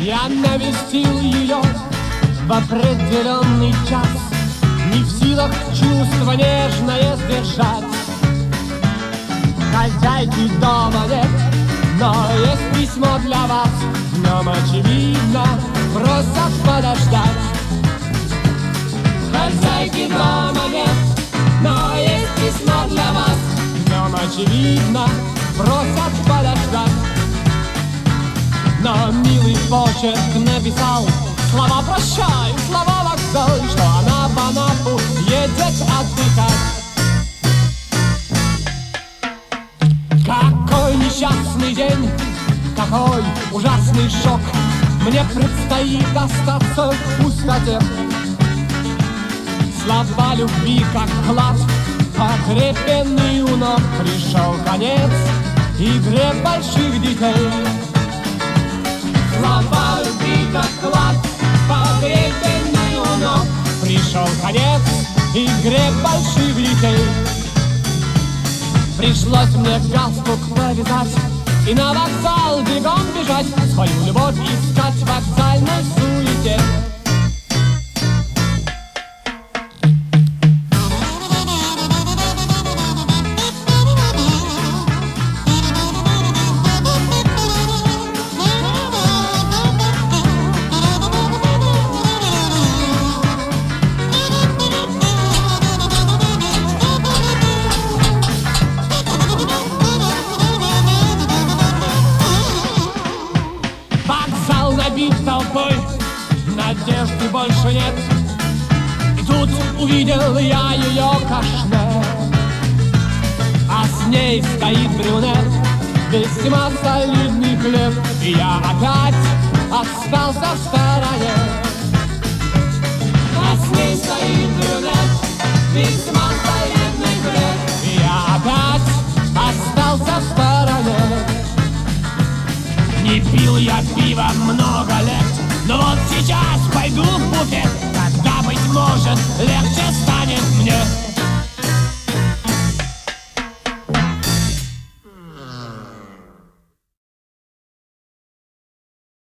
Я навестил ее в определенный час, не в силах чувство нежное сдержать. Хозяйки дома нет, но есть письмо для вас. В нем очевидно просят подождать. Хозяйки дома нет, но есть письмо для вас. В нем очевидно просят подождать. Но милый почерк написал слова прощай, слова вокзал, что она в Анапу едет отдыхать. Какой несчастный день, какой ужасный шок, мне предстоит остаться в пустоте. Слова любви, как клад, погребенный у ног, пришел конец игре больших детей. Слова любви, как клад, погребенный у ног, пришел конец игре больших детей. Пришлось мне галстук повязать и на вокзал бегом бежать, свою любовь искать в вокзальной суете. Набит толпой, надежды больше нет. И тут увидел я ее кашне, а с ней стоит брюнет, весьма солидный хлеб. И я опять остался в стороне. А с ней стоит брюнет, весьма солидный хлеб. И я опять остался в стороне. Не пил я пива много лет, но вот сейчас пойду в буфет, когда, быть может, легче станет.